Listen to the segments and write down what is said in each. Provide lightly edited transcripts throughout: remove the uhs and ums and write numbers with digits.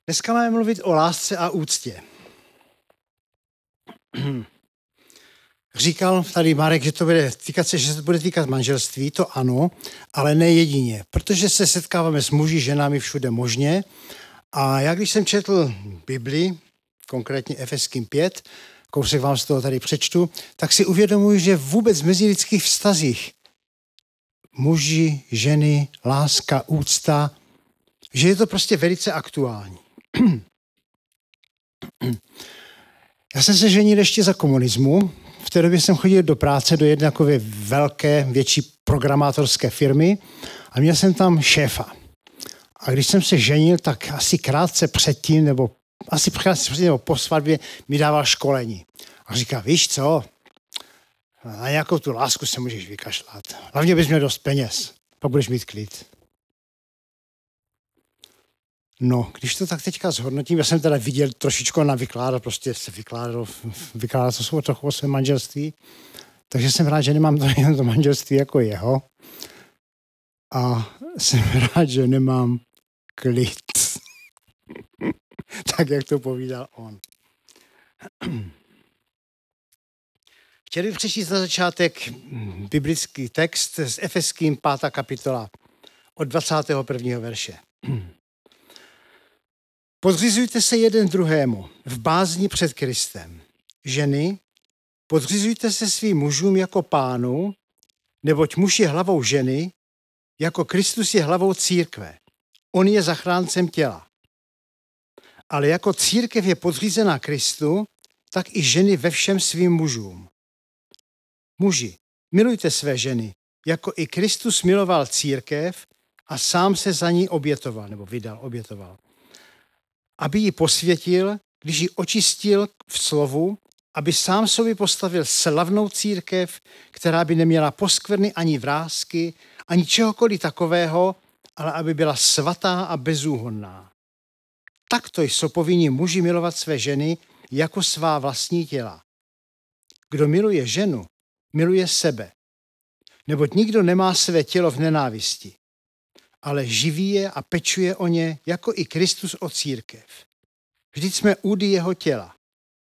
Dneska máme mluvit o lásce a úctě. Říkal tady Marek, že se bude týkat manželství, to ano, ale ne jedině, protože se setkáváme s muži, ženami všude možně. A já když jsem četl Bibli, konkrétně Efeským 5, kousek vám z toho tady přečtu, tak si uvědomuji, že vůbec v mezilidských vztazích muži, ženy, láska, úcta, že je to prostě velice aktuální. Já jsem se ženil ještě za komunismu. V té době jsem chodil do práce do jedné takové velké, větší programátorské firmy a měl jsem tam šéfa. A když jsem se ženil, tak asi krátce předtím, nebo po svatbě mi dával školení. A říká, víš co, na nějakou tu lásku se můžeš vykašlat. Hlavně bys měl dost peněz, pak budeš mít klid. No, když to tak teďka zhodnotím, já jsem teda viděl trošičku na vykládat, prostě se vykládalo to jsou trochu o svém manželství, takže jsem rád, že nemám to manželství jako jeho a jsem rád, že nemám klid. Tak, jak to povídal on. Chtěl bych přečíst na začátek biblický text s Efeským 5. kapitola od 21. verše. Podřizujte se jeden druhému v bázni před Kristem. Ženy, podřizujte se svým mužům jako pánu, neboť muž je hlavou ženy, jako Kristus je hlavou církve. On je zachráncem těla. Ale jako církev je podřízená Kristu, tak i ženy ve všem svým mužům. Muži, milujte své ženy, jako i Kristus miloval církev a sám se za ní obětoval. Aby ji posvětil, když ji očistil v slovu, aby sám sobě postavil slavnou církev, která by neměla poskvrny ani vrásky, ani čehokoliv takového, ale aby byla svatá a bezúhonná. Takto jsou povinni muži milovat své ženy jako svá vlastní těla. Kdo miluje ženu, miluje sebe. Neboť nikdo nemá své tělo v nenávisti, ale živí je a pečuje o ně, jako i Kristus o církev. Vždyť jsme údy jeho těla.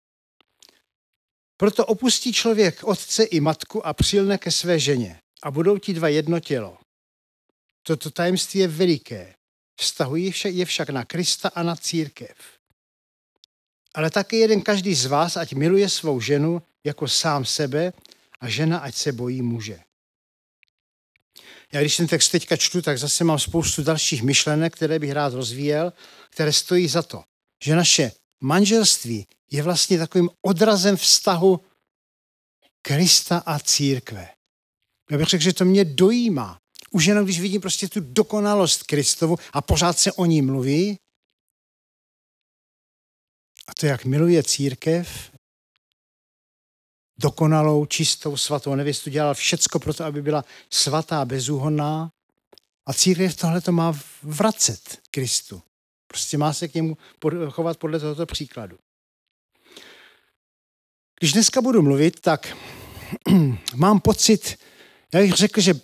Proto opustí člověk otce i matku a přilne ke své ženě a budou ti dva jedno tělo. Toto tajemství je veliké. Vztahují je však na Krista a na církev. Ale také jeden každý z vás, ať miluje svou ženu jako sám sebe a žena, ať se bojí muže. Já když ten text teďka čtu, tak zase mám spoustu dalších myšlenek, které bych rád rozvíjel, které stojí za to, že naše manželství je vlastně takovým odrazem vztahu Krista a církve. Já bych řekl, že to mě dojímá. Už jenom když vidím prostě tu dokonalost Kristovu a pořád se o ní mluví, a to, jak miluje církev, dokonalou, čistou, svatou nevěstu, dělal všecko pro to, aby byla svatá, bezúhonná. A církev tohle to má vracet Kristu. Prostě má se k němu chovat podle tohoto příkladu. Když dneska budu mluvit, tak mám pocit, já bych řekl, že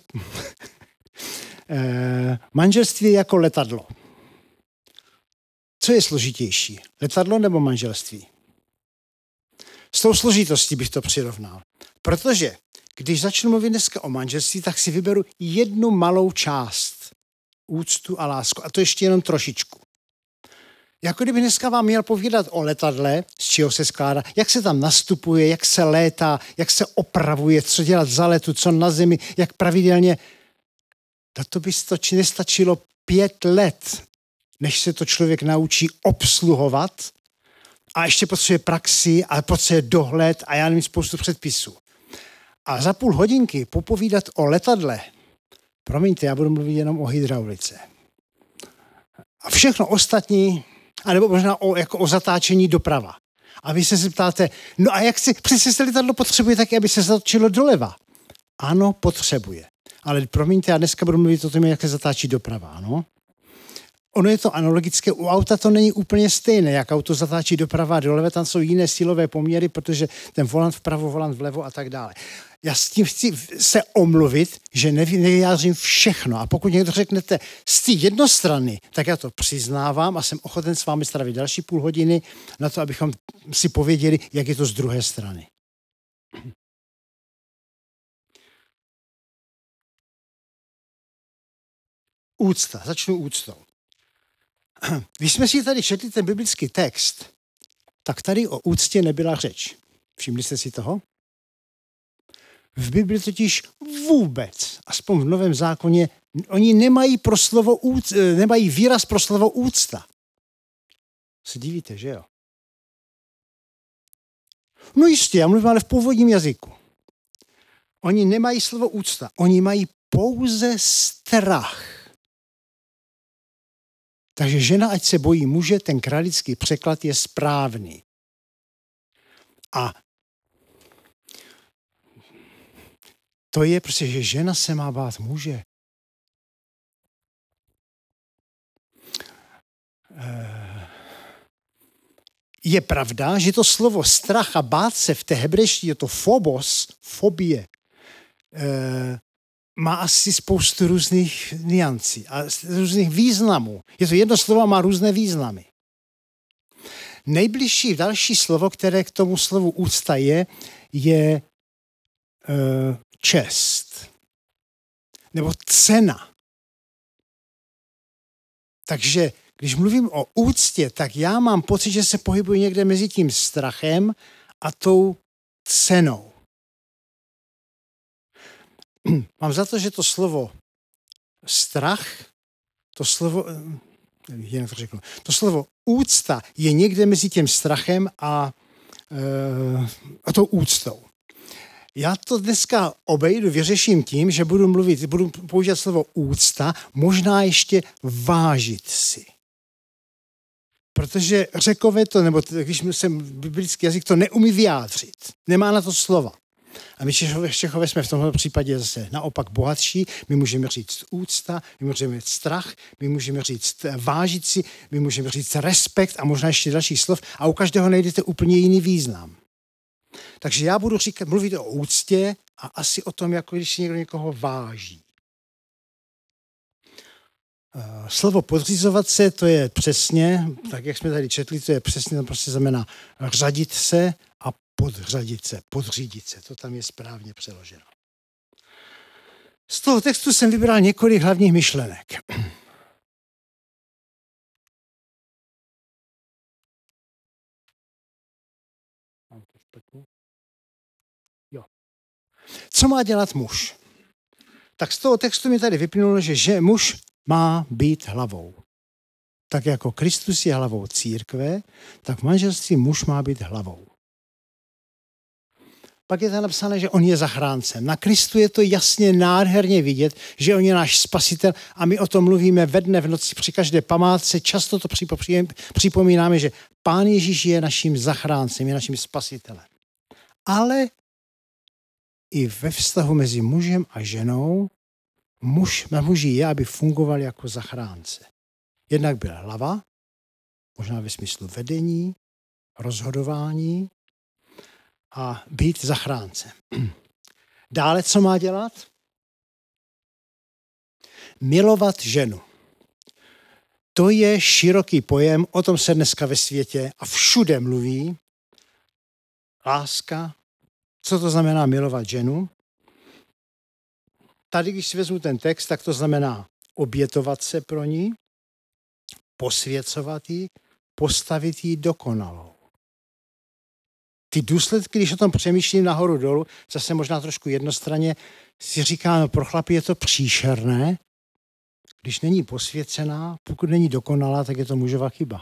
manželství je jako letadlo. Co je složitější? Letadlo nebo manželství? S tou složitostí bych to přirovnal. Protože když začnu mluvit dneska o manželství, tak si vyberu jednu malou část. Úctu a lásku. A to ještě jenom trošičku. Jako kdyby dneska vám měl povídat o letadle, z čeho se skládá, jak se tam nastupuje, jak se létá, jak se opravuje, co dělat za letu, co na zemi, jak pravidelně. To by nestačilo 5 let, než se to člověk naučí obsluhovat a ještě potřebuje praxi a potřebuje dohled a já nevím spoustu předpisů. A za půl hodinky popovídat o letadle, promiňte, já budu mluvit jenom o hydraulice. A všechno ostatní, anebo možná o zatáčení doprava. A vy se zeptáte, no a jak přesně se letadlo potřebuje taky, aby se zatočilo doleva? Ano, potřebuje. Ale promiňte, já dneska budu mluvit o tom, jak se zatáčí doprava, ano? ono je to analogické, u auta to není úplně stejné, jak auto zatáčí doprava a doleva, tam jsou jiné silové poměry, protože ten volant vpravo, volant vlevo a tak dále. Já s tím chci se omluvit, že nevyjádřím všechno. A pokud někdo řeknete z té jednostrany, tak já to přiznávám a jsem ochoten s vámi strávit další půl hodiny na to, abychom si pověděli, jak je to z druhé strany. Úcta. Začnu úctou. Když jsme si tady četli ten biblický text, tak tady o úctě nebyla řeč. Všimli jste si toho? V Bibli totiž vůbec, aspoň v Novém zákoně, oni nemají výraz pro slovo úcta. Se divíte, že jo? No jistě, já mluvím ale v původním jazyku. Oni nemají slovo úcta, oni mají pouze strach. Takže žena, ať se bojí muže, ten kralický překlad je správný. A to je prostě, že žena se má bát muže. Je pravda, že to slovo strach a bát se v té hebrejštině, to phobos, fobie, má asi spoustu různých niancí a různých významů. Je to jedno slovo a má různé významy. Nejbližší další slovo, které k tomu slovu úcta je čest. Nebo cena. Takže když mluvím o úctě, tak já mám pocit, že se pohybuji někde mezi tím strachem a tou cenou. Mám za to, že to slovo strach, to slovo úcta je někde mezi tím strachem a tou úctou. Já to dneska vyřeším tím, že budu používat slovo úcta, možná ještě vážit si. Protože Řekové to, nebo když jsem biblický jazyk, to neumí vyjádřit. Nemá na to slova. A my Čechové jsme v tomto případě zase naopak bohatší. My můžeme říct úcta, my můžeme říct strach, my můžeme říct vážit si, my můžeme říct respekt a možná ještě další slov a u každého najdete úplně jiný význam. Takže já budu mluvit o úctě a asi o tom, jako když si někdo někoho váží. Slovo podřizovat se, to je přesně, tak jak jsme tady četli, to je přesně, to prostě znamená řadit se a podřadit se, podřídit se. To tam je správně přeloženo. Z toho textu jsem vybral několik hlavních myšlenek. Jo. Co má dělat muž? Tak z toho textu mi tady vyplynulo, že muž má být hlavou. Tak jako Kristus je hlavou církve, tak v manželství muž má být hlavou. Pak je tam napsané, že on je zachráncem. Na Kristu je to jasně nádherně vidět, že on je náš spasitel a my o tom mluvíme ve dne, v noci, při každé památce. Často to připomínáme, že Pán Ježíš je naším zachráncem, je naším spasitelem. Ale i ve vztahu mezi mužem a ženou muži je, aby fungoval jako zachránce. Jednak byl hlava, možná ve smyslu vedení, rozhodování a být zachráncem. Dále, co má dělat? Milovat ženu. To je široký pojem, o tom se dneska ve světě a všude mluví. Láska. Co to znamená milovat ženu? Tady, když si vezmu ten text, tak to znamená obětovat se pro ní, posvěcovat ji, postavit ji dokonalou. Ty důsledky, když o tom přemýšlím nahoru dolů, zase možná trošku jednostranně, si říkám, no pro chlapy je to příšerné, když není posvěcená, pokud není dokonalá, tak je to mužova chyba.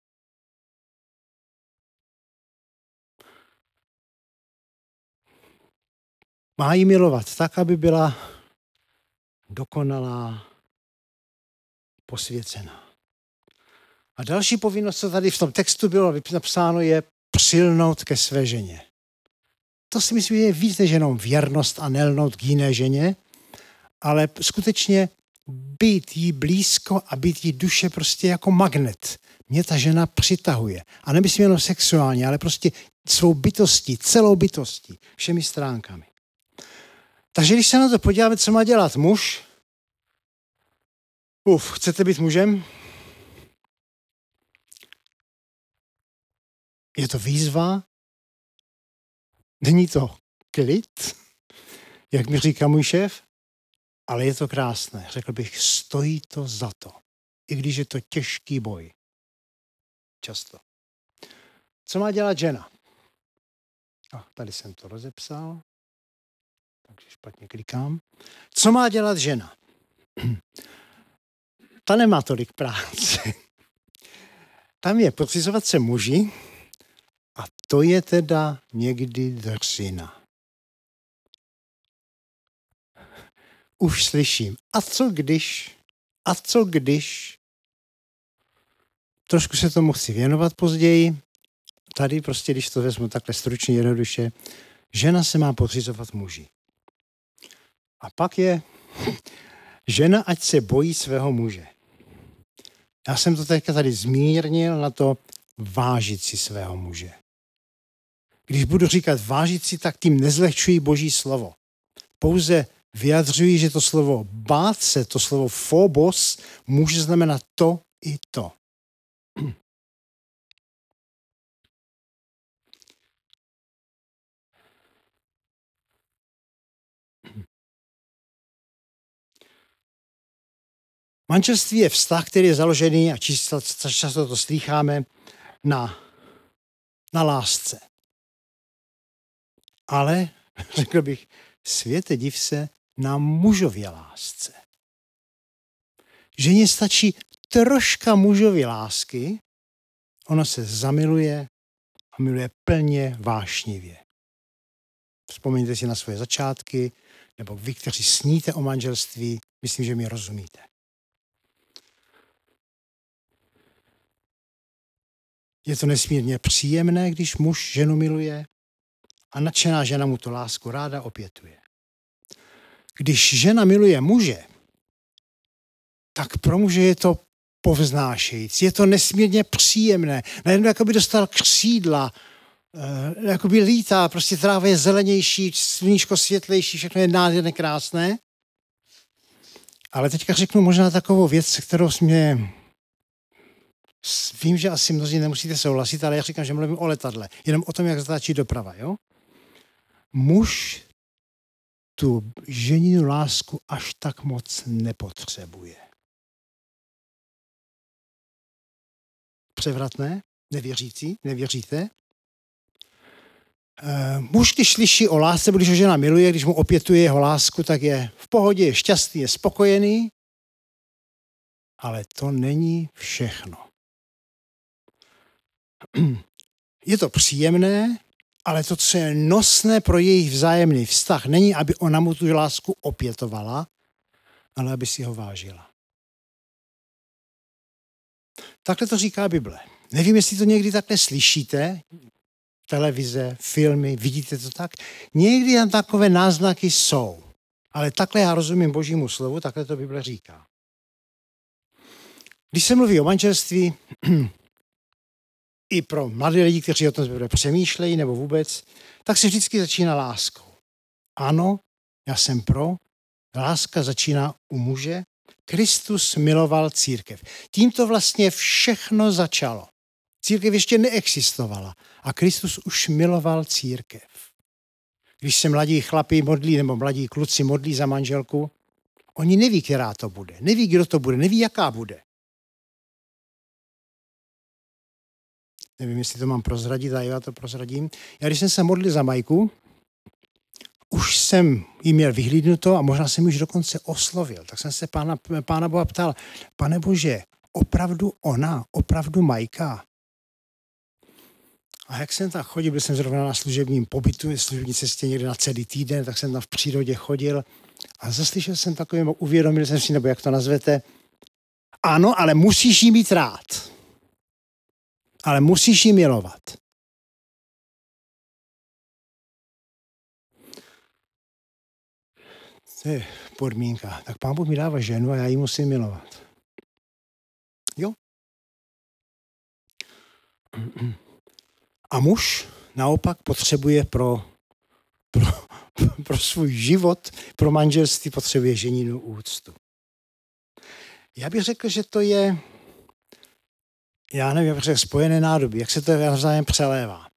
Má ji milovat tak, aby byla dokonalá, posvěcená. A další povinnost, co tady v tom textu bylo napsáno, je přilnout ke své ženě. To si myslím, že je víc než jenom věrnost a nelnout k jiné ženě, ale skutečně být jí blízko a být jí duše prostě jako magnet. Mě ta žena přitahuje. A nemyslím jenom sexuálně, ale prostě svou bytostí, celou bytostí, všemi stránkami. Takže když se na to podíváme, co má dělat muž, chcete být mužem? Je to výzva, není to klid, jak mi říká můj šéf, ale je to krásné. Řekl bych, stojí to za to. I když je to těžký boj. Často. Co má dělat žena? Tady jsem to rozepsal, takže špatně klikám. Co má dělat žena? Ta nemá tolik práce. Tam je podřizovat se muži a to je teda někdy drsina. Už slyším. A co když? Trošku se tomu chci věnovat později. Tady prostě, když to vezmu takhle stručně, jednoduše, žena se má podřizovat muži. A pak je žena, ať se bojí svého muže. Já jsem to teďka tady zmírnil na to vážit si svého muže. Když budu říkat vážit si, tak tím nezlehčuji Boží slovo. Pouze vyjadřuji, že to slovo bát se, to slovo phobos, může znamenat to i to. Manželství je vztah, který je založený, a často to slýcháme, na lásce. Ale, řekl bych, světe div se, na mužově lásce. Ženě stačí troška mužově lásky, ona se zamiluje a miluje plně vášnivě. Vzpomeňte si na svoje začátky, nebo vy, kteří sníte o manželství, myslím, že mi rozumíte. Je to nesmírně příjemné, když muž ženu miluje a nadšená žena mu tu lásku ráda opětuje. Když žena miluje muže, tak pro muže je to povznášející, je to nesmírně příjemné. Najednou jako by dostal křídla, jako by lítá, prostě tráva je zelenější, sluníčko světlejší, všechno je nádherně krásné. Ale teďka řeknu možná takovou věc, se kterou vím, že asi mnozí nemusíte souhlasit, ale já říkám, že mluvím o letadle. Jenom o tom, jak zatáčí doprava, jo? Muž tu ženinu lásku až tak moc nepotřebuje. Převratné? Nevěříte? Muž, když slyší o lásce, když ho žena miluje, když mu opětuje jeho lásku, tak je v pohodě, je šťastný, je spokojený, ale to není všechno. Je to příjemné, ale to, co je nosné pro jejich vzájemný vztah, není, aby ona mu tu lásku opětovala, ale aby si ho vážila. Takhle to říká Bible. Nevím, jestli to někdy takhle slyšíte, televize, filmy, vidíte to tak? Někdy tam takové náznaky jsou, ale takhle já rozumím Božímu slovu, takhle to Bible říká. Když se mluví o manželství, i pro mladé lidi, kteří o tom přemýšlejí nebo vůbec, tak se vždycky začíná láskou. Ano, já jsem pro, láska začíná u muže. Kristus miloval církev. Tím to vlastně všechno začalo. Církev ještě neexistovala a Kristus už miloval církev. Když se mladí chlapi modlí nebo mladí kluci modlí za manželku, oni neví, která to bude, neví, kdo to bude, neví, jaká bude. Nevím, jestli to mám prozradit, a já to prozradím. Já když jsem se modlil za Majku, už jsem jí měl vyhlídnuto a možná jsem už dokonce oslovil. Tak jsem se Pána Boha ptal, Pane Bože, opravdu ona, opravdu Majka? A jak jsem tam chodil, byl jsem zrovna na služebním pobytu, služební cestě někde na celý týden, tak jsem tam v přírodě chodil a zaslyšel jsem takový, uvědomil jsem si, nebo jak to nazvete, ano, ale musíš jí mít rád. Ale musíš jí milovat. To je podmínka. Tak Pán Bůh mi dává ženu a já ji musím milovat. Jo? A muž naopak potřebuje pro svůj život, pro manželství potřebuje ženinu úctu. Já bych řekl, že to je, já nevím, jak řekl, spojené nádoby, jak se to navzájem přelévá.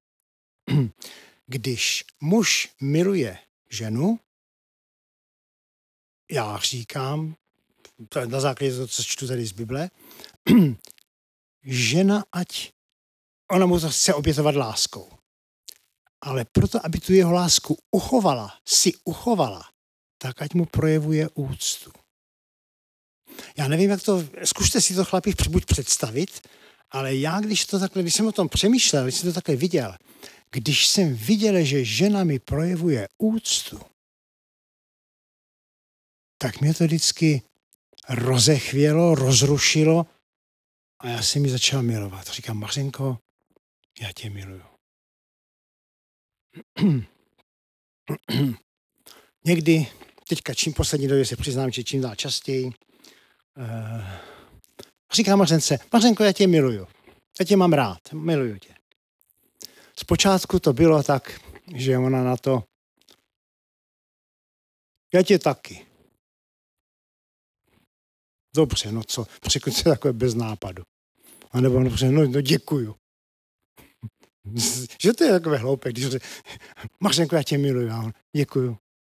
Když muž miluje ženu, já říkám, na základě toho, co čtu tady z Bible, žena, ať ona mu to chce obětovat láskou. Ale proto, aby tu jeho lásku uchovala, tak ať mu projevuje úctu. Já nevím, jak to, zkuste si to chlapi buď představit, ale já, když jsem o tom přemýšlel, když jsem to takhle viděl, když jsem viděl, že žena mi projevuje úctu, tak mě to vždycky rozechvělo, rozrušilo a já jsem ji začal milovat. Říkám, Mařenko, já tě miluju. Někdy, teďka poslední době se přiznám, že čím dál častěji, říkám Mařence, Mařenko, já tě miluju. Já tě mám rád, miluju tě. Zpočátku to bylo tak, že ona na to, já tě taky. Dobře, no co, řekl se takové bez nápadu. A nebo no děkuju. Že to je takové hloupé, když řekne, Mařenko, já tě miluju. A on, děkuju.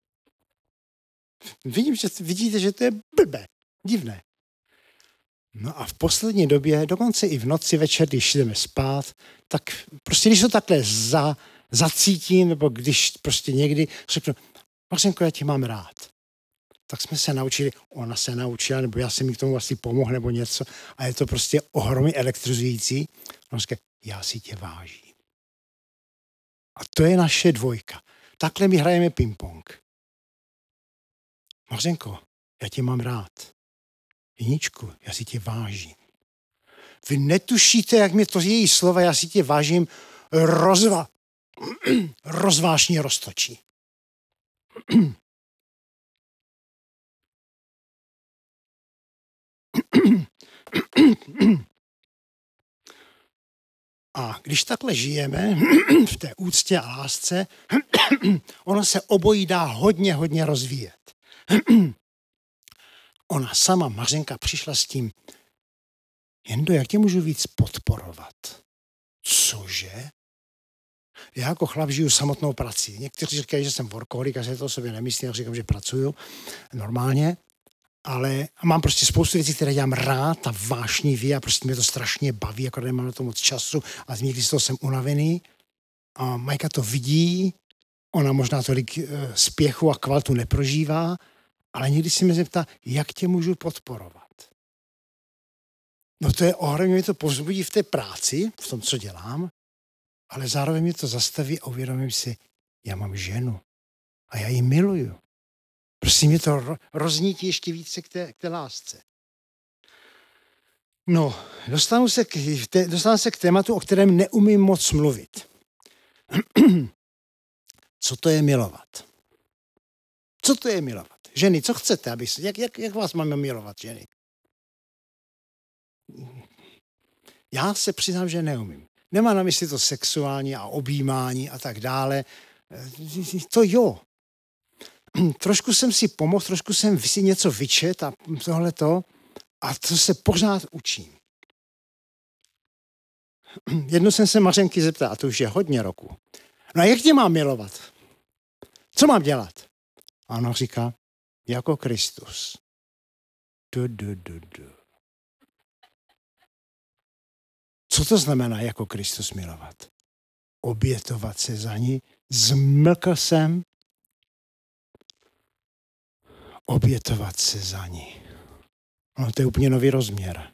Vidíte, že to je blbé, divné. No a v poslední době, dokonce i v noci večer, když jdeme spát, tak prostě když to takhle zacítím, nebo když prostě někdy řeknu, Mařenko, já tě mám rád. Tak jsme se naučili, ona se naučila, nebo já jsem mi k tomu asi pomohl, nebo něco. A je to prostě ohromně elektrizující. On říká, já si tě vážím. A to je naše dvojka. Takhle my hrajeme ping-pong. Mařenko, já tě mám rád. Jiničku, já si tě vážím. Vy netušíte, jak mě to její slova, já si tě vážím, rozvášně roztočí. A když takhle žijeme v té úctě a lásce, ono se obojí dá hodně rozvíjet. Ona sama, Mařenka, přišla s tím, Jendo, jak tě můžu víc podporovat? Cože? Já jako chlap žiju samotnou prací. Někteří říkají, že jsem workoholik, a se to o sobě nemyslím, já říkám, že pracuju normálně, ale mám prostě spoustu věcí, které dělám rád a vášnivě a prostě mě to strašně baví, jako nemám na to moc času a někdy z toho jsem unavený. A Majka to vidí, ona možná tolik spěchu a kvalitu neprožívá, ale někdy si mě zeptá, jak tě můžu podporovat. No to je ohromně, mě to povzbudí v té práci, v tom, co dělám, ale zároveň mě to zastaví a uvědomím si, já mám ženu a já ji miluju. Prostě mě to roznítí ještě více k té lásce. No, dostanu se k tématu, o kterém neumím moc mluvit. Co to je milovat? Co to je milovat? Ženy, co chcete, jak vás máme milovat, ženy? Já se přiznám, že neumím. Nemám na mysli to sexuální a objímání a tak dále. To jo. Trošku jsem si pomohl, trošku jsem si něco vyčet a tohleto a to se pořád učím. Jednou jsem se Mařenky zeptal, a to už je hodně roku. No a jak tě mám milovat? Co mám dělat? A ona říká, jako Kristus. Co to znamená jako Kristus milovat? Obětovat se za ní. Zmlkl jsem. Obětovat se za ní. No to je úplně nový rozměr.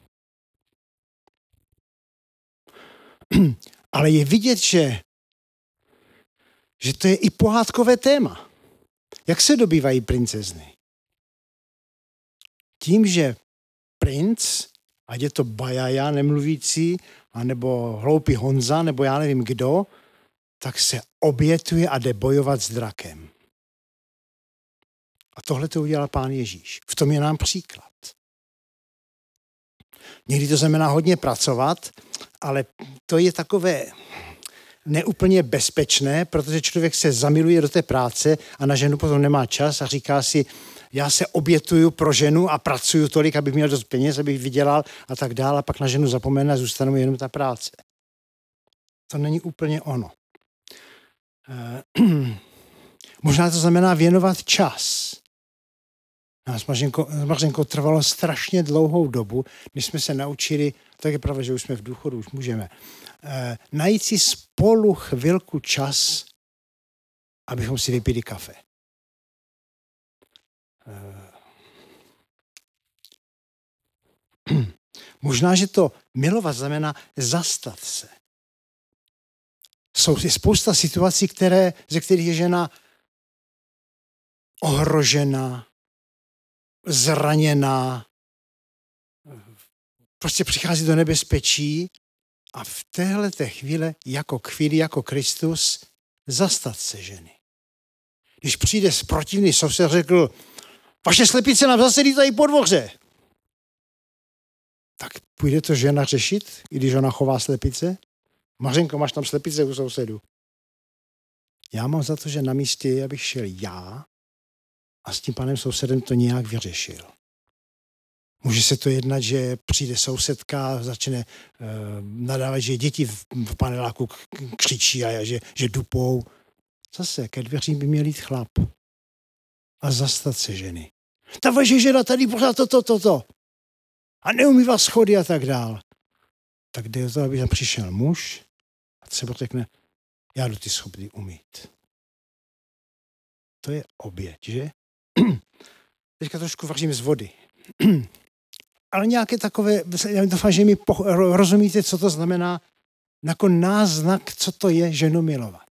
Ale je vidět, že to je i pohádkové téma. Jak se dobývají princezny? Tím, že princ, ať je to Bajaja nemluvící, anebo hloupý Honza, nebo já nevím kdo, tak se obětuje a jde bojovat s drakem. A tohle to udělal Pán Ježíš. V tom je nám příklad. Někdy to znamená hodně pracovat, ale to je takové neúplně bezpečné, protože člověk se zamiluje do té práce a na ženu potom nemá čas a říká si, já se obětuju pro ženu a pracuju tolik, abych měl dost peněz, abych vydělal a tak dále, a pak na ženu zapomene a zůstane mu jenom ta práce. To není úplně ono. Možná to znamená věnovat čas. Nás s Mařenkou trvalo strašně dlouhou dobu, než jsme se naučili, tak je pravda, že už jsme v důchodu, už můžeme, najít si spolu chvilku čas, abychom si vypili kafe. Možná, že to milovat znamená zastat se. Jsou spousta situací, ze kterých je žena ohrožena, zraněná, prostě přichází do nebezpečí a v téhleté chvíli jako Kristus zastat se ženy. Když přijde z protivný soused, řekl, vaše slepice nám zase lítají po dvoře. Tak půjde to žena řešit, i když ona chová slepice? Mařenko, máš tam slepice u sousedu. Já mám za to, že na místě je, abych šel já a s tím panem sousedem to nějak vyřešil. Může se to jednat, že přijde sousedka, začne nadávat, že děti v paneláku křičí a že dupou. Zase ke dveřím by měl jít chlap a zastat se ženy. Ta vaše žena tady pořád to. A neumývá schody a tak dál. Tak jde o to, aby tam přišel muž a třeba řekne, já jdu ty schody umýt. To je oběť, že? Teďka trošku vařím z vody. Ale nějaké takové, já doufám, že mi rozumíte, co to znamená, jako náznak, co to je ženu milovat.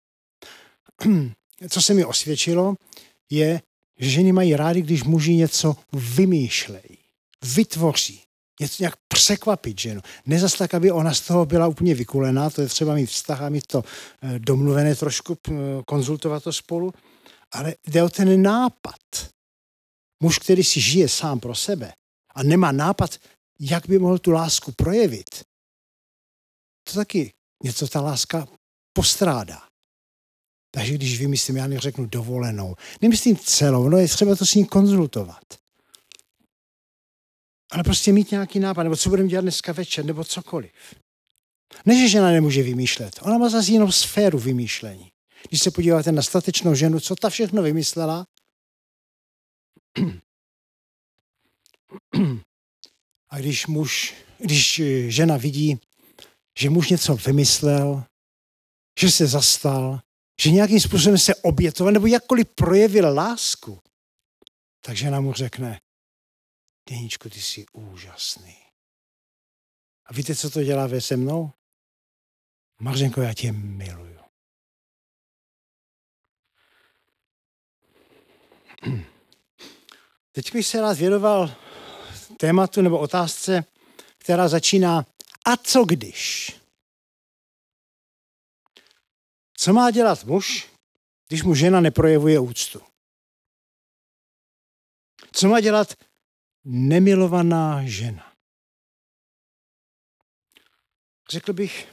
Co se mi osvědčilo, je, že ženy mají rády, když muži něco vymýšlejí, vytvoří, něco nějak překvapit ženu. Ne zas tak, aby ona z toho byla úplně vykulená, to je třeba mít vztah a mít to domluvené trošku, konzultovat to spolu, ale jde o ten nápad. Muž, který si žije sám pro sebe a nemá nápad, jak by mohl tu lásku projevit, to taky něco ta láska postrádá. Takže když vymyslím, já neřeknu dovolenou, nemyslím celou, no je třeba to s ním konzultovat. Ale prostě mít nějaký nápad, nebo co budeme dělat dneska večer, nebo cokoliv. Ne, že žena nemůže vymýšlet, ona má zase jinou sféru vymýšlení. Když se podíváte na statečnou ženu, co ta všechno vymyslela, a když žena vidí, že muž něco vymyslel, že se zastal, že nějakým způsobem se obětoval, nebo jakkoliv projevil lásku, tak žena mu řekne, Deníčku, ty jsi úžasný. A víte, co to dělá se mnou? Mařenko, já tě miluju. Teď bych se rád věnoval tématu nebo otázce, která začíná, a co když? Co má dělat muž, když mu žena neprojevuje úctu? Co má dělat nemilovaná žena? Řekl bych,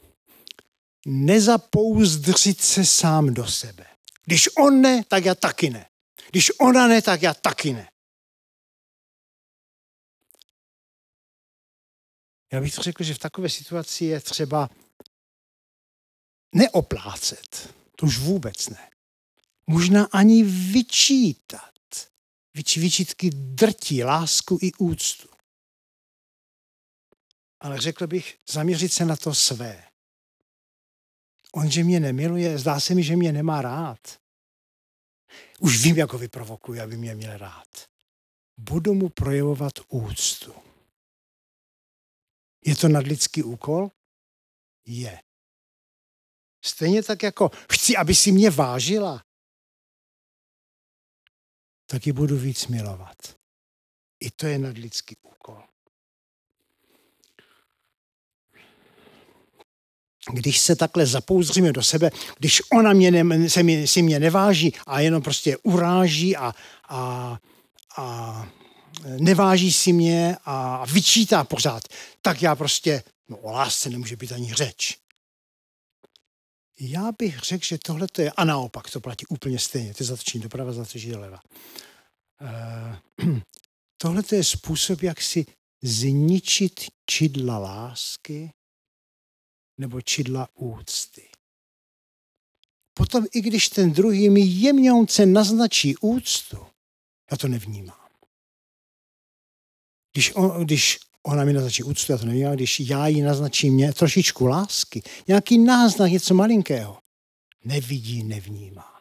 nezapouzdřit se sám do sebe. Když on ne, tak já taky ne. Když ona ne, tak já taky ne. Já bych řekl, že v takové situaci je třeba neoplácet. To už vůbec ne. Možná ani vyčítat. Vyčítky drtí lásku i úctu. Ale řekl bych, zaměřit se na to své. On, že mě nemiluje, zdá se mi, že mě nemá rád. Už vím, jak ho vyprovokuji, aby mě měl rád. Budu mu projevovat úctu. Je to nadlidský úkol? Je. Stejně tak jako chci, aby si mě vážila, tak ji budu víc milovat. I to je nadlidský úkol. když se takhle zapouzříme do sebe, když ona si mě neváží a jenom prostě uráží a neváží si mě a vyčítá pořád, tak já prostě, o lásce nemůže být ani řeč. Já bych řekl, že tohle to je, a naopak to platí úplně stejně, to je zatočení doprava, zatočení doleva. Tohle to je způsob, jak si zničit čidla lásky nebo čidla úcty. Potom, i když ten druhý mi jemňonce naznačí úctu, já to nevnímám. Když ona mi naznačí úctu, já to nevnímám. Když já jí naznačím mě trošičku lásky, nějaký náznak, něco malinkého, nevidí, nevnímá.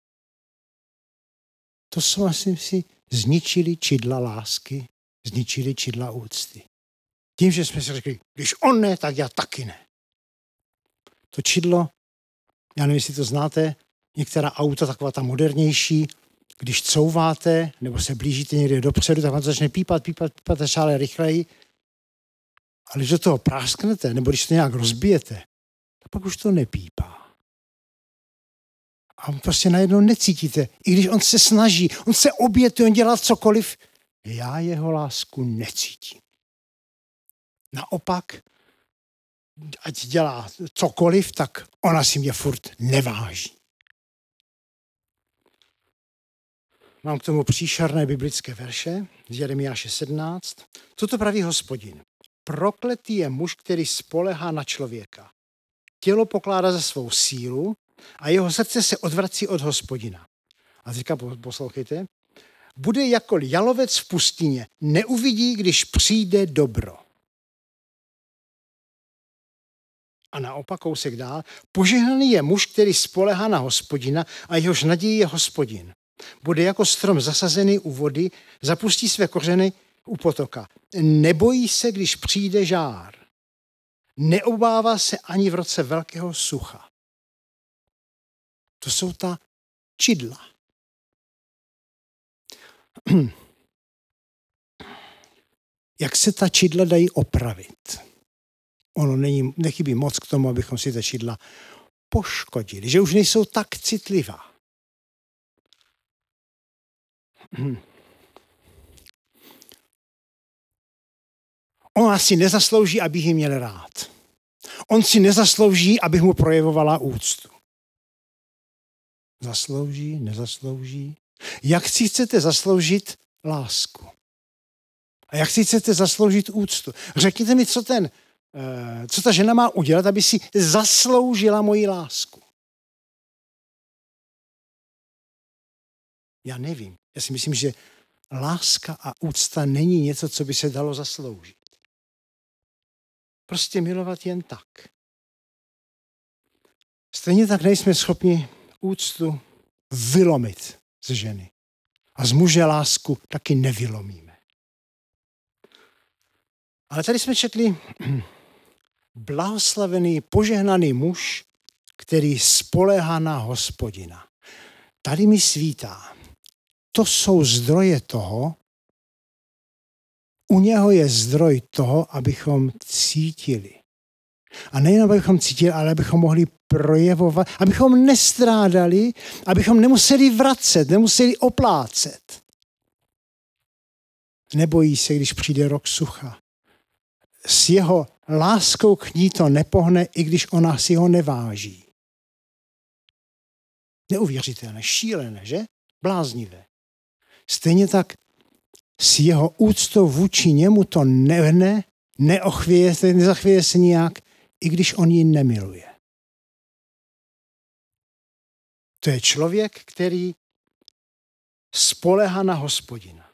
To jsou asi si zničili čidla lásky, zničili čidla úcty. Tím, že jsme si řekli, když on ne, tak já taky ne. To čidlo, já nevím, jestli to znáte, některá auta, taková ta modernější, když couváte nebo se blížíte někde dopředu, tak vám to začne pípat stále rychleji. Ale když do toho prásknete, nebo když to nějak rozbijete, tak pak už to nepípá. A prostě najednou necítíte. I když on se snaží, on se obětuje, on dělá cokoliv, já jeho lásku necítím. Naopak, ať dělá cokoliv, tak ona si mě furt neváží. Mám k tomu příšerné biblické verše z Jeremiáše 17. Toto praví Hospodin. Prokletý je muž, který spolehá na člověka. Tělo pokládá za svou sílu a jeho srdce se odvrací od Hospodina. A teďka poslouchejte. Bude jako jalovec v pustině. Neuvidí, když přijde dobro. A naopak kousek dál. Požehnaný je muž, který spolehá na Hospodina a jehož nadějí je Hospodin. Bude jako strom zasazený u vody, zapustí své kořeny u potoka. Nebojí se, když přijde žár. Neobává se ani v roce velkého sucha. To jsou ta čidla. Jak se ta čidla dají opravit? Ono nechybí moc k tomu, abychom si ta čidla poškodili, že už nejsou tak citlivá. On si nezaslouží, abych ji měl rád. On si nezaslouží, abych mu projevovala úctu. Zaslouží, nezaslouží. Jak si chcete zasloužit lásku? A jak si chcete zasloužit úctu? Řekněte mi, co ta žena má udělat, aby si zasloužila moji lásku. Já nevím. Já si myslím, že láska a úcta není něco, co by se dalo zasloužit. Prostě milovat jen tak. Stejně tak nejsme schopni úctu vylomit ze ženy. A z muže lásku taky nevylomíme. Ale tady jsme četli blahoslavený, požehnaný muž, který spoléhá na Hospodina. Tady mi svítá. To jsou zdroje toho, u něho je zdroj toho, abychom cítili. A nejen abychom cítili, ale abychom mohli projevovat, abychom nestrádali, abychom nemuseli vracet, nemuseli oplácet. Nebojí se, když přijde rok sucha. S jeho láskou k ní to nepohne, i když ona si ho neváží. Neuvěřitelné, šílené, že? Bláznivé. Stejně tak s jeho úctou vůči němu to nehne, nezachvěje se nijak, i když on ji nemiluje. To je člověk, který spolehá na Hospodina.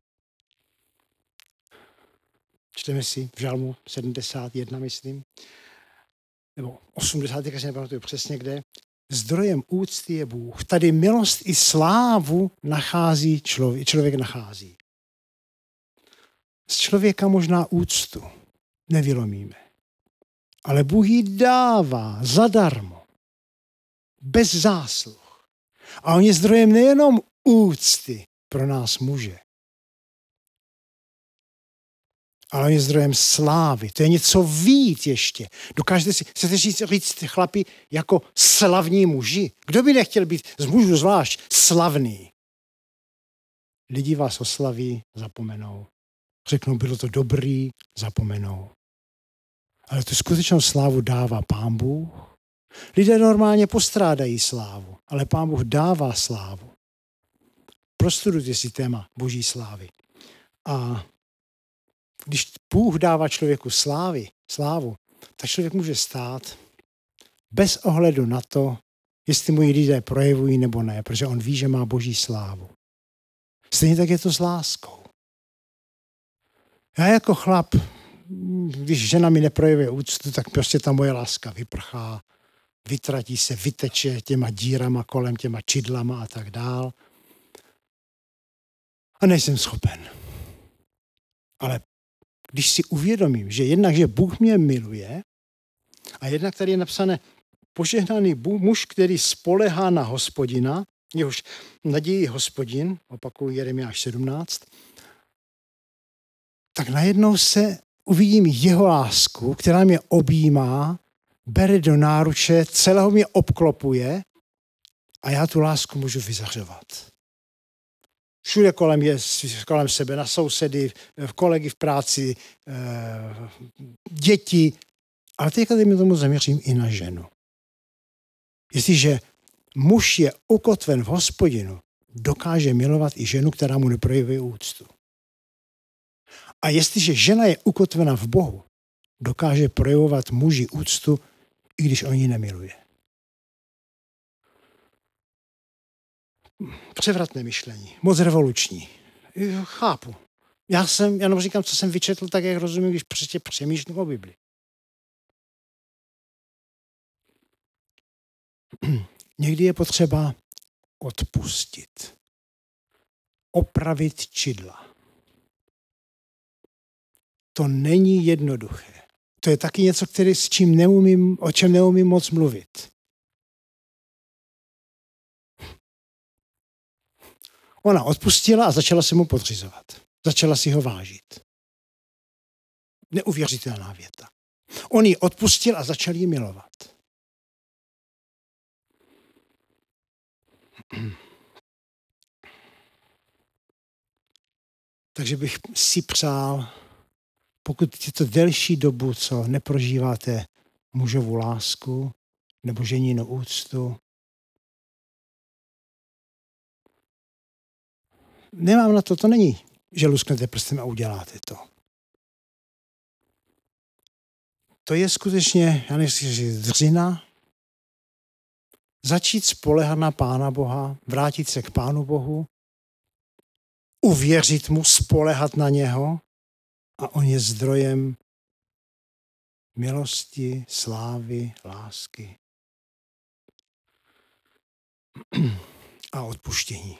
Čteme si v Žalmu 71, myslím, nebo 80, když nepamatuju přesně kde. Zdrojem úcty je Bůh. Tady milost i slávu nachází člověk nachází. Z člověka možná úctu nevylomíme. Ale Bůh ji dává zadarmo. Bez zásluh. A on je zdrojem nejenom úcty pro nás muže, ale on je zdrojem slávy. To je něco víc ještě. Dokážete si, chcete říct chlapi jako slavní muži? Kdo by nechtěl být z mužů zvlášť slavný? Lidi vás oslaví, zapomenou. Řeknou, bylo to dobrý, zapomenou. Ale tu skutečnou slávu dává Pán Bůh. Lidé normálně postrádají slávu, ale Pán Bůh dává slávu. Prostudujte si téma Boží slávy. A když Bůh dává člověku slávu, tak člověk může stát bez ohledu na to, jestli mu ji lidé projevují nebo ne, protože on ví, že má Boží slávu. Stejně tak je to s láskou. Já jako chlap, když žena mi neprojevuje úctu, tak prostě ta moje láska vyprchá, vytratí se, vyteče těma dírama kolem, těma čidlama a tak dál. A nejsem schopen. Ale když si uvědomím, že jednak, že Bůh mě miluje a jednak tady je napsané požehnaný muž, který spolehá na Hospodina, jehož naději Hospodin, opakuju Jeremiáš 17, tak najednou se uvidím jeho lásku, která mě objímá, bere do náruče, celého mě obklopuje a já tu lásku můžu vyzařovat. Všude kolem sebe, na sousedy, kolegy v práci, děti, ale teďka mi tomu zaměřím i na ženu. Jestliže muž je ukotven v Hospodinu, dokáže milovat i ženu, která mu neprojevuje úctu. A jestliže žena je ukotvena v Bohu, dokáže projevovat muži úctu, i když on ji nemiluje. Převratné myšlení, moc revoluční. Chápu. Já jenom říkám, co jsem vyčetl, tak jak rozumím, když přemýšlím o Bibli. Někdy je potřeba odpustit. Opravit čidla. To není jednoduché. To je taky něco, o čem neumím moc mluvit. Ona odpustila a začala se mu podřizovat. Začala si ho vážit. Neuvěřitelná věta. On ji odpustil a začal ji milovat. Takže bych si přál, pokud je to delší dobu, co neprožíváte mužovu lásku nebo ženinu úctu, nemám na to není, že lusknete prstem a uděláte to. To je skutečně, já nechci říct, dřina, začít spoléhat na Pána Boha, vrátit se k Pánu Bohu, uvěřit mu, spoléhat na něho a on je zdrojem milosti, slávy, lásky a odpuštění.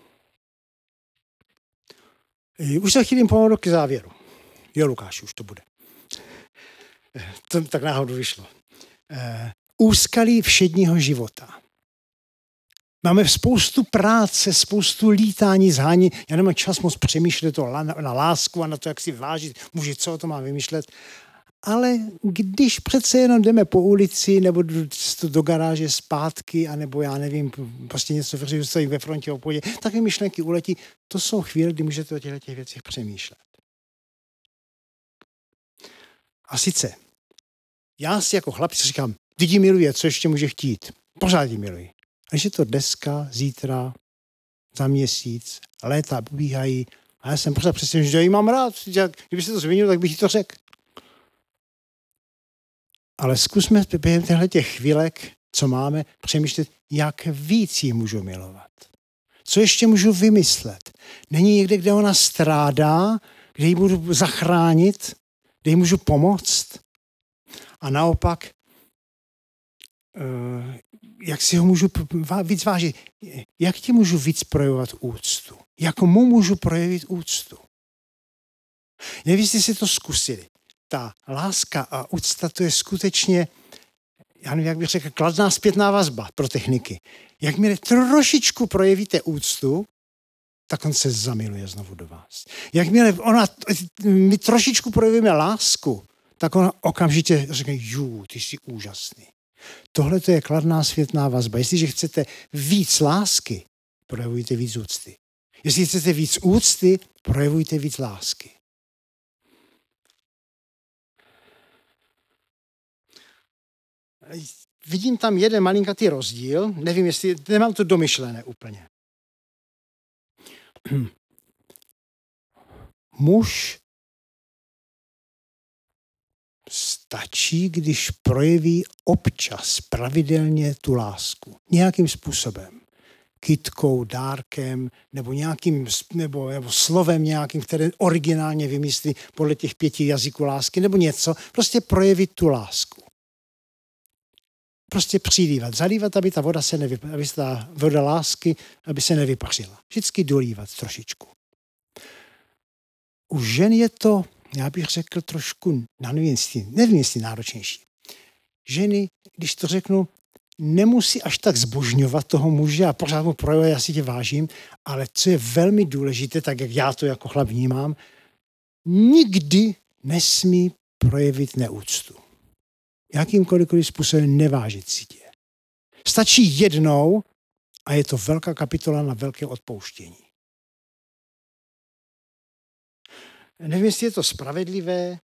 Už se chýlím pomalu k závěru. Jo, Lukáš, už to bude. To tak náhodou vyšlo. Úskalí všedního života. Máme spoustu práce, spoustu lítání, zhání. Já nemám čas moc přemýšlet na lásku a na to, jak si vážit. Muži, co o to mám vymýšlet? Ale když přece jenom jdeme po ulici nebo do garáže zpátky, anebo já nevím, prostě něco stojím ve frontě obchodě, tak mi myšlenky uletí. To jsou chvíle, kdy můžete o těchto věcech přemýšlet. A sice, já si jako chlapec říkám, lidi miluje, co ještě může chtít. Pořád ji miluji. A když je to dneska, zítra, za měsíc, léta pobíhají a já jsem pořád přesvědčen, že ji mám rád. Kdyby se to změnil, tak bych ti to řekl. Ale zkusme během těchto chvílek, co máme, přemýšlet, jak víc ji můžu milovat. Co ještě můžu vymyslet? Není někde, kde ona strádá, kde ji můžu zachránit, kde ji můžu pomoct? A naopak, jak si ho můžu víc vážit? Jak ti můžu víc projevovat úctu? Jak mu můžu projevit úctu? Nevím, jestli si to zkusili. Ta láska a úcta, to je skutečně, já nevím, jak bych řekl, kladná zpětná vazba pro techniky. Jakmile trošičku projevíte úctu, tak on se zamiluje znovu do vás. Jakmile my trošičku projevíme lásku, tak ona okamžitě řekne, ty jsi úžasný. Tohle to je kladná zpětná vazba. Jestliže chcete víc lásky, projevujte víc úcty. Jestli chcete víc úcty, projevujte víc lásky. Vidím tam jeden malinkatý rozdíl, nevím, jestli, nemám to domyšlené úplně. Muž stačí, když projeví občas pravidelně tu lásku. Nějakým způsobem. Kytkou, dárkem, nebo slovem nějakým, které originálně vymyslí podle těch 5 jazyků lásky, nebo něco. Prostě projevit tu lásku. Prostě přilívat, zalívat, aby ta voda lásky, aby se nevypařila. Vždycky dolívat trošičku. U žen je to, já bych řekl trošku, nevím, jestli náročnější. Ženy, když to řeknu, nemusí až tak zbožňovat toho muže a pořád mu projevuje, já si tě vážím, ale co je velmi důležité, tak jak já to jako chlap vnímám, nikdy nesmí projevit neúctu. Jakýmkoliv způsobem nevážit si tě. Stačí jednou a je to velká kapitola na velké odpouštění. Nevím, jestli je to spravedlivé.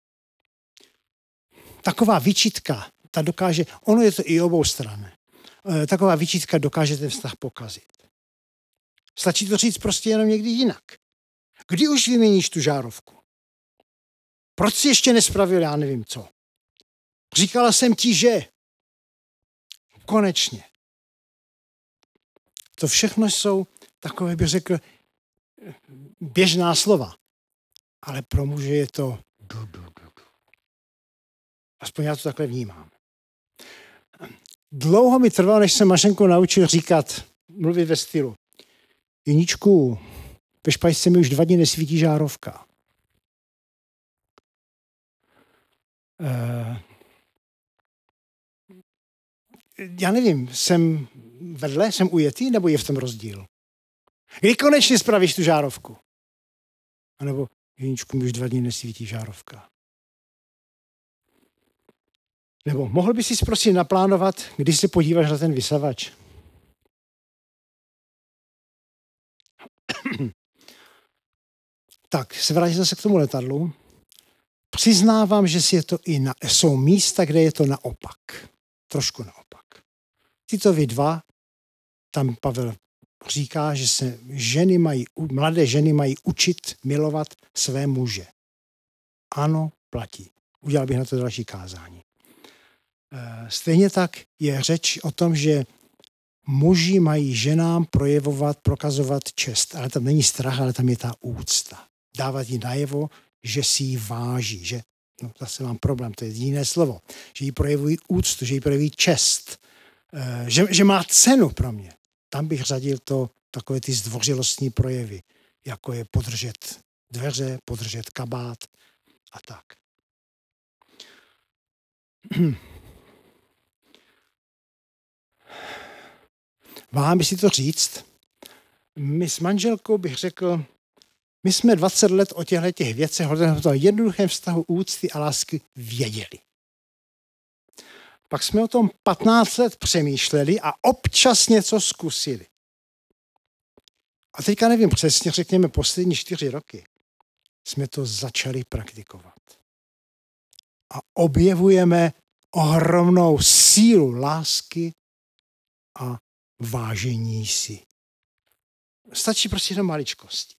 Taková výčitka, ta dokáže, ono je to i obou stran, taková výčitka dokáže ten vztah pokazit. Stačí to říct prostě jenom někdy jinak. Kdy už vyměníš tu žárovku? Proč jsi ještě nespravil, já nevím co? Říkala jsem ti, že konečně. To všechno jsou takové, bych řekl, běžná slova. Ale pro muže je to Aspoň já to takhle vnímám. Dlouho mi trvalo, než jsem Mašenku naučil mluvit ve stylu. Jeníčku, ve špajsce mi už 2 dny nesvítí žárovka. Já nevím, jsem ujetý, nebo je v tom rozdíl? Kdy konečně spravíš tu žárovku? A nebo Jeníčku, mi už 2 dny nesvítí žárovka. Nebo mohl bys si prosím naplánovat, když se podíváš na ten vysavač? Tak, se vrátím zase k tomu letadlu. Přiznávám, že jsou místa, kde je to naopak. Trošku naopak. Tyto vy 2, tam Pavel říká, že se mladé ženy mají učit milovat své muže. Ano, platí. Udělal bych na to další kázání. Stejně tak je řeč o tom, že muži mají ženám prokazovat čest. Ale tam není strach, ale tam je ta úcta. Dávat jí najevo, že si ji váží. Zase mám problém, to je jiné slovo. Že jí projevují úctu, že jí projevují čest. Že má cenu pro mě. Tam bych řadil takové ty zdvořilostní projevy, jako je podržet dveře, podržet kabát a tak. Váhám by si to říct. My s manželkou bych řekl, my jsme 20 let o těchto věcech, o tom jednoduchém vztahu úcty a lásky věděli. Pak jsme o tom 15 let přemýšleli a občas něco zkusili. A teďka nevím přesně, řekněme poslední 4 roky, jsme to začali praktikovat. A objevujeme ohromnou sílu lásky a vážení si. Stačí prostě jenom maličkosti.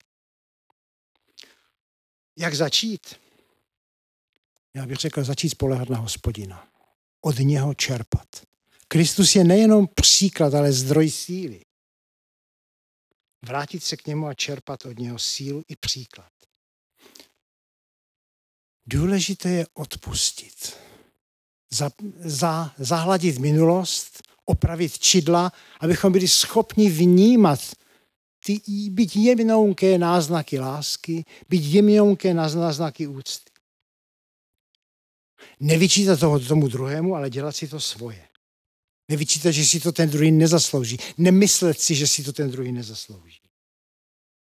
Jak začít? Já bych řekl začít spoléhat na Hospodina. Od něho čerpat. Kristus je nejenom příklad, ale zdroj síly. Vrátit se k němu a čerpat od něho sílu i příklad. Důležité je odpustit. Zahladit minulost, opravit čidla, abychom byli schopni vnímat být jemňonké náznaky lásky, být jemňonké náznaky úcty. Nevyčítat tomu druhému, ale dělat si to svoje. Nevyčítat, že si to ten druhý nezaslouží. Nemyslet si, že si to ten druhý nezaslouží.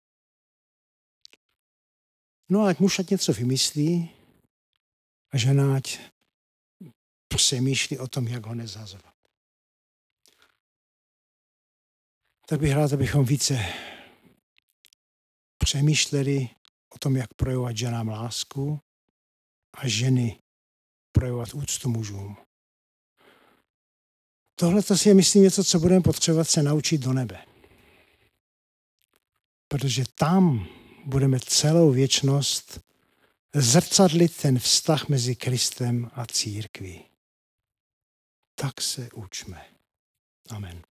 No ať muž ať něco vymyslí a žena ať přemýšlí o tom, jak ho nezhazovat. Tak bych rád, abychom více přemýšleli o tom, jak projevovat ženám lásku a ženy projevovat úctu mužům. Tohle to si je, myslím, něco, co budeme potřebovat se naučit do nebe. Protože tam budeme celou věčnost zrcadlit ten vztah mezi Kristem a církví. Tak se učme. Amen.